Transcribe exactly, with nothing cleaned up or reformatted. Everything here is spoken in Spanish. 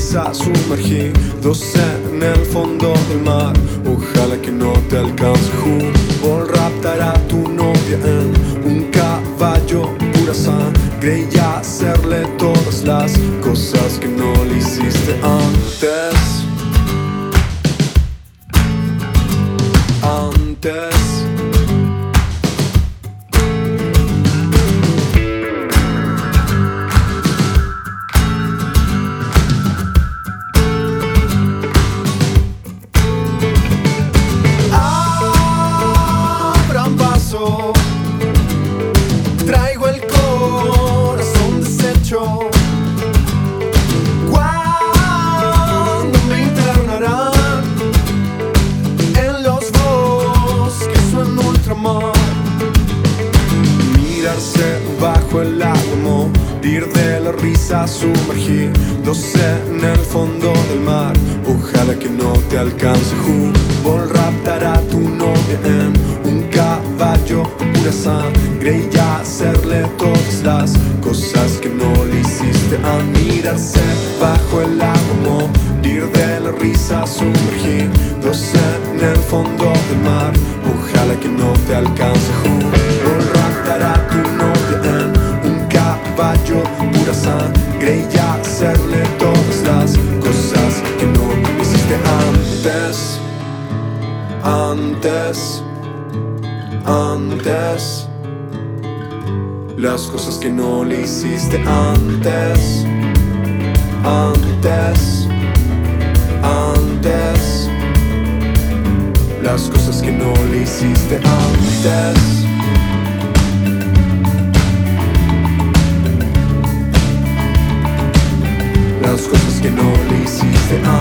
risa sumergidos en el fondo del mar. Ojalá que no te alcance Humboldt. Raptará a tu novia en un caballo pura sangre y hacerle todas las cosas que no le hiciste antes. Antes. Traigo el corazón deshecho. Cuando me internarán en los bosques o en ultramar, mirarse bajo el agua, morir de la risa sumergidos en el fondo del mar. Ojalá que no te alcance Humboldt. Raptará a tu novia en un caballo pura sangre y hacerle todas las cosas que no le hiciste antes. Mirarse bajo el agua, morir de la risa sumergidos en el fondo del mar. Ojalá que no te alcance Humboldt. Raptará a tu novia en un caballo pura sangre y hacerle todas las cosas que no le hiciste antes. Antes. Antes. Las cosas que no le hiciste antes. Antes. Antes. Las cosas que no le hiciste antes. Las cosas que no le hiciste antes.